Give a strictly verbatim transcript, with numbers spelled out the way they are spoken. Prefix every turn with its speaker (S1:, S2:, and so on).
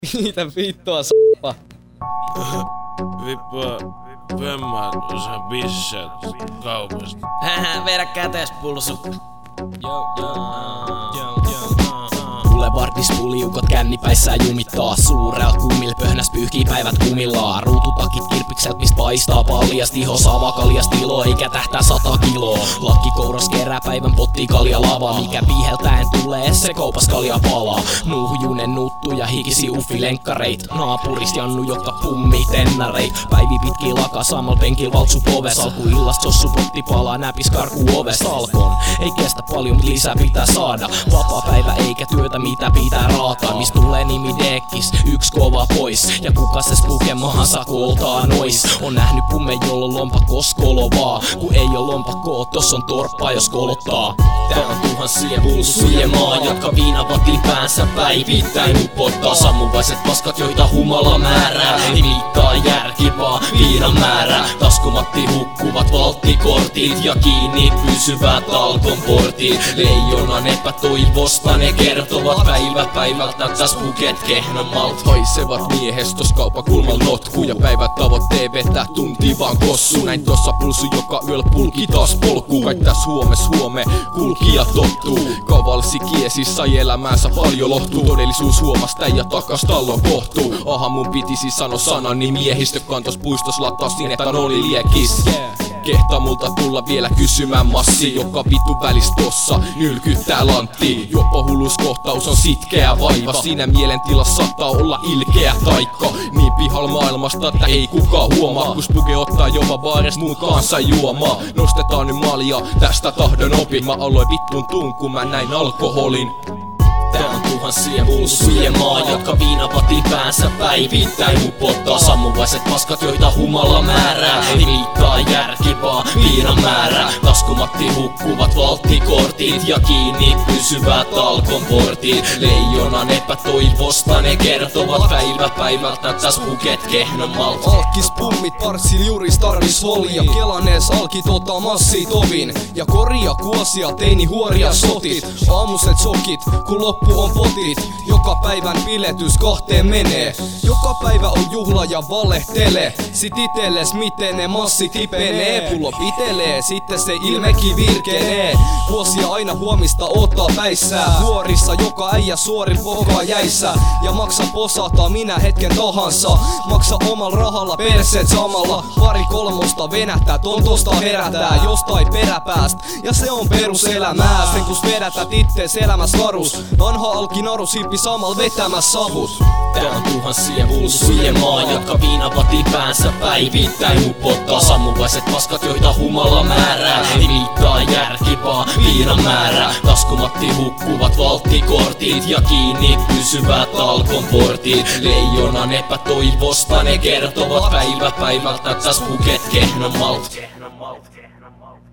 S1: Mitä vittua s***a?
S2: Vippua, vemmaa osaa bissät kaupasta.
S3: Hähä, vedä käteispulsu. Joo, joo, joo, joo.
S4: Boulevardispuliukot kännipäissään jumittaa. Suureat kuumille pöhnäs pyyhkii päivät kumillaan. Ruututakit kirpikset mis paistaa paljast iho. Sava kaljast ilo eikä tähtää sata kiloa. Lakki kouras kerää päivän potti kalja lava. Mikä viheltäen tulee se kaupas kalja palaa. Nuuhujunen nuttu ja hikisi uffi lenkkareit. Naapurist Jannu joka pummii tennareit. Päivi pitki laka sammal penkil valtsu poves. Alku illast sossu potti palaa näpis karku ovesta alkoon. Ei kestä paljon mut lisää pitää saada. Vapaa päivä eikä työtä mitä pitää raataa. Mis tulee nimi Dekkis, yks kova pois. Ja kuka ses lukemahansa koltaa nois. On nähnyt pumme jolla lompakos kolovaa. Ku ei oo lompakoo, tos on torppa jos kolottaa. Tää on tuhansien pulssujen maa, jotka viinavatin päänsä päivittäin upottaa. Sammuvaiset paskat joita humala määrää. Ei mittaa järkipaa, viinan määrää. Taskumatti hukkuvat valttikortit ja kiinni pysyvät alkon portit. Leijonan epätoivosta ne kertovat päivä päivältä täs puket kehnomalt.
S5: Haisevat miehestos kaupakulmal notku ja päivät tavoitteen vetää tunti vaan kossu. Näin tossa pulsu joka yöl pulki taas polkuu. Kai täs huomes huome kulkija tottuu. Kavalsi kiesi sai elämäänsä paljon lohtuu. Todellisuus huomasta ja takas tallon kohtuu. Aha mun pitisi sano sanani miehistö kantos puistos lattaus niin että oli liekis. Kehtaa multa tulla vielä kysymään massi, joka vitu välis tossa nylkyttää lantti. Jopa hulluskohtaus on sitkeä vaiva. Siinä mielentilassa saattaa olla ilkeä taikka. Niin pihal maailmasta, että ei kukaan huomaa. Kun spuge ottaa jopa baarest muut kanssa juomaa. Nostetaan nyt malja, tästä tahdon opin. Mä aloin vittun tuun kun mä näin alkoholin.
S4: Tää on tuhansien pulssujen maa, jotka viinavatin päänsä päivittäin upottaa. Sammuvaiset paskat joita humala määrää. Ei viittaa järkipaa, viinan määrää. Taskumatti hukkuvat valttikortit ja kiinni pysyvät alkon portit. Leijonan epätoivosta ne kertovat päivä päivältä täs puket kehnomalt.
S1: Alkis pummit parsil juris tarvis holia. Kelanees alki tota massi tovin. Ja koria kuosia teini huoria sotit. Aamuset sokit kun loppu on potit. Joka päivän piletys kahteen menee. Joka päivä on juhla ja valehtele. Sit itelles miten ne massi tipenee. Pullo pitelee, sitten se ilmekin virkenee. Vuosia aina huomista ottaa päissää. Vuorissa joka äijä suorin pokaa jäissä. Ja maksa posata minä hetken tahansa. Maksa omalla rahalla perseet samalla. Pari kolmosta venähtää, tontosta herätää jostain peräpääst. Ja se on peruselämää. Sen kus vedätät ittees elämäs karus. Vanha alki narus hippi samal vetämäs savut.
S4: Tää on tuhansien pulssujen maa, jotka viinavatin päänsä päivittäin upottaa. Sammuvaiset paskat joita humala määrää. Ei viittaa järkipaa, viinan määrää. Taskumatti hukkuvat valttikortit ja kiinni pysyvät alkon portit. Leijonan epätoivosta ne kertovat päivä päivältä täs puket kehnomalt.